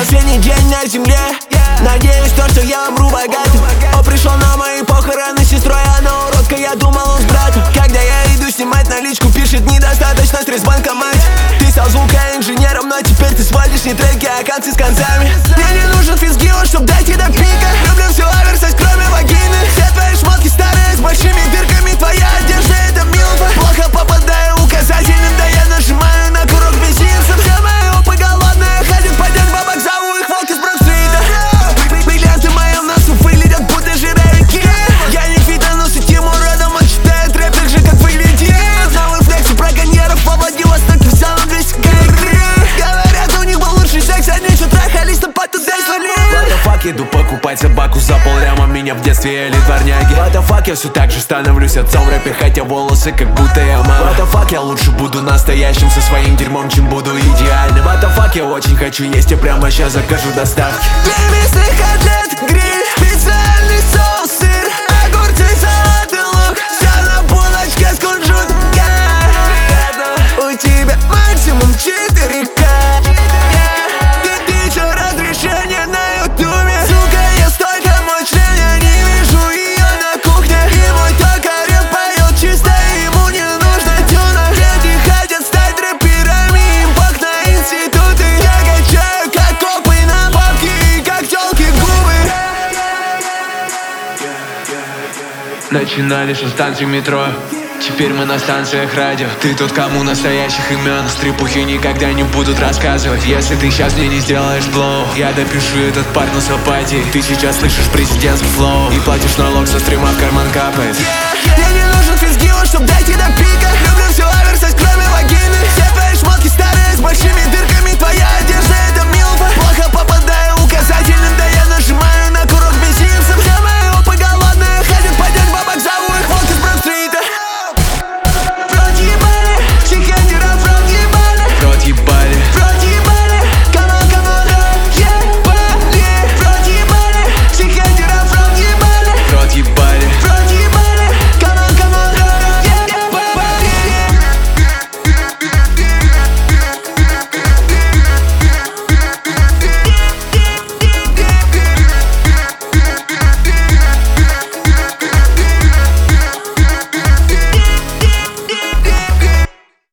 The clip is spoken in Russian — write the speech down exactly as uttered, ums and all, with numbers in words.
Последний день на земле, надеюсь, то, что я умру богатым. Он пришел на мои похороны с сестрой, она уродка, я думал, он с братом. Когда я иду снимать наличку, пишет: недостаточно стресс в банкомате. Ты стал звукоинженером, но теперь ты сводишь не треки, а концы с концами. Мне не нужен физгио, чтоб дойти до пика. Люблю всю оверсайз, кроме вагины. Все твои шмотки старые, с большими дырками. Твоя одежда — это милфа. Плохо попадаю указательным, да я нажимаю на курок бензинцев. Все мои опы голодные, ходят по день бабок, зову их волки с Брок-стрита. Бриллианты в моем носу выглядят будто жировики. Я не фитонос и Тимур родом, он читает рэп так же, как Валентин. Новый флекси браконьеров во Владивостоке, в самом двести калибри. Говорят, у них был лучший секс, они что трахались, но потом дай What the fuck, иду покупать собаку за полляма. Меня в детстве ели дворняги. What the fuck, я все так же становлюсь отцом в рэпе, хотя волосы как будто я мама. What the fuck, я лучше буду настоящим со своим дерьмом, чем буду идеальным. What the fuck, я очень хочу есть, я прямо сейчас закажу доставки. Для мясных котлет гриль, специальный соус, сыр, огурцы, салат и лук. Все на булочке с кунжутом. У тебя максимум четыре ка. Разрешение на ютубе. Сука, я столько мой член, я не вижу ее на кухне. И мой токарев поет чисто, ему не нужно тюна. Люди хотят стать рэперами, импакт на институты. Я качаю как копы на бабки и как тёлки губы. Начинали со станции метро, теперь мы на станциях радио. Ты тот, кому настоящих имен стрипухи никогда не будут рассказывать. Если ты сейчас мне не сделаешь блоу, я допишу этот парт на сапати. Ты сейчас слышишь президентский флоу и платишь налог со стрима, в карман капает. Мне не нужен физгио, чтоб дойти до пика. Люблю всю оверсайз, кроме вагины. Все твои шмотки старые, с большими дырками.